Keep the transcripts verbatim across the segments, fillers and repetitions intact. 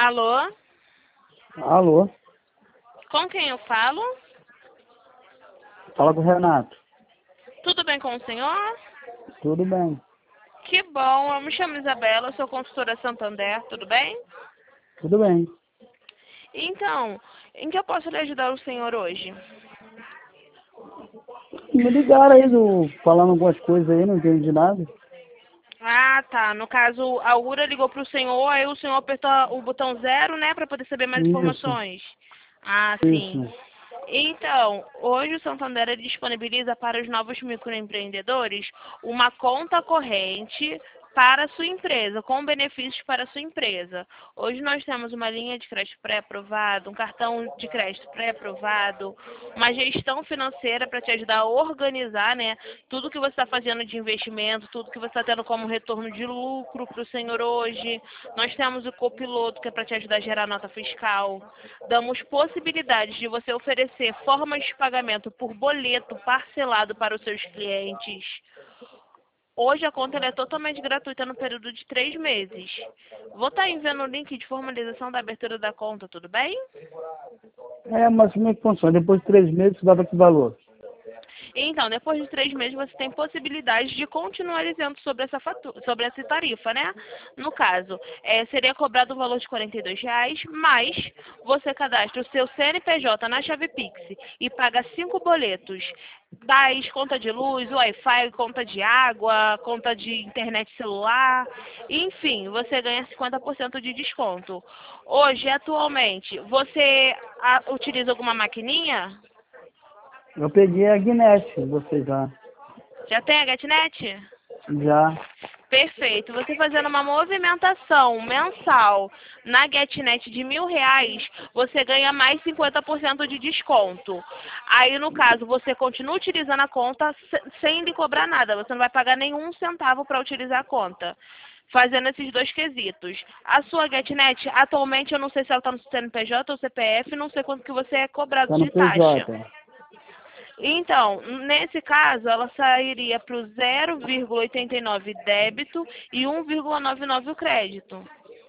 Alô? Alô? Com quem eu falo? Fala com o Renato. Tudo bem com o senhor? Tudo bem? Que bom, eu me chamo Isabela, sou consultora Santander, tudo bem? Tudo bem. Então, em que eu posso lhe ajudar o senhor hoje? Me ligaram aí, do, falando algumas coisas aí, não entendi nada. Ah, tá. No caso, a URA ligou para o senhor, aí o senhor apertou o botão zero, né, para poder saber mais Isso, informações. Ah, sim. isso. Então, hoje o Santander ele disponibiliza para os novos microempreendedores uma conta corrente para a sua empresa, com benefícios para a sua empresa. Hoje nós temos uma linha de crédito pré-aprovado, um cartão de crédito pré-aprovado, uma gestão financeira para te ajudar a organizar, né, tudo que você está fazendo de investimento, tudo que você está tendo como retorno de lucro para o senhor hoje. Nós temos o copiloto, que é para te ajudar a gerar nota fiscal. Damos possibilidades de você oferecer formas de pagamento por boleto parcelado para os seus clientes. Hoje a conta ela é totalmente gratuita no período de três meses. Vou estar enviando o link de formalização da abertura da conta, tudo bem? É, mas como é que funciona? Depois de três meses, você dá para que valor? Então, depois de três meses, você tem possibilidade de continuar isento sobre essa fatura, sobre essa tarifa, né? No caso, é, seria cobrado um valor de quarenta e dois reais, mas você cadastra o seu C N P J na chave Pix e paga cinco boletos. Das conta de luz, Wi-Fi, conta de água, conta de internet celular, enfim, você ganha cinquenta por cento de desconto. Hoje, atualmente, você a, utiliza alguma maquininha? Eu peguei a Guinness, você já. Já tem a GetNet? Já. Perfeito. Você fazendo uma movimentação mensal na GetNet de mil reais, você ganha mais cinquenta por cento de desconto. Aí, no caso, você continua utilizando a conta sem lhe cobrar nada. Você não vai pagar nenhum centavo para utilizar a conta. Fazendo esses dois quesitos. A sua GetNet, atualmente, eu não sei se ela está no C N P J ou C P F, não sei quanto que você é cobrado Tá no de taxa. P J. Então, nesse caso, ela sairia para o zero vírgula oitenta e nove débito e um vírgula noventa e nove o crédito.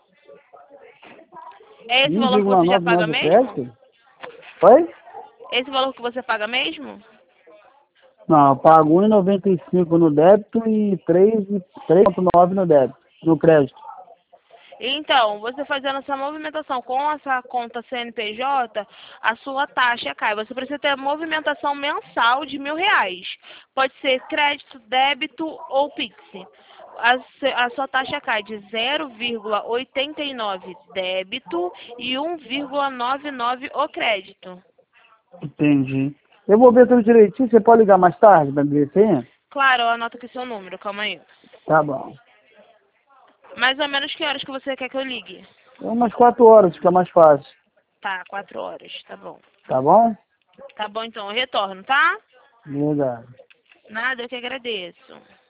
É esse valor que você já paga um vírgula noventa e nove o mesmo? crédito? Oi? Esse valor que você paga mesmo? Não, eu pago um vírgula noventa e cinco no débito e três vírgula nove no débito, no crédito. Então, você fazendo essa movimentação com essa conta C N P J, a sua taxa cai. Você precisa ter movimentação mensal de mil reais. Pode ser crédito, débito ou Pix. A, se- a sua taxa cai de zero vírgula oitenta e nove débito e um vírgula noventa e nove o crédito. Entendi. Eu vou ver tudo direitinho, você pode ligar mais tarde para me ver sim? Claro, eu anoto aqui seu número, calma aí. Tá bom. Mais ou menos que horas que você quer que eu ligue? É umas quatro horas, fica mais fácil. Tá, quatro horas, tá bom. Tá bom? Tá bom então, eu retorno, tá? Obrigado. Nada, eu que agradeço.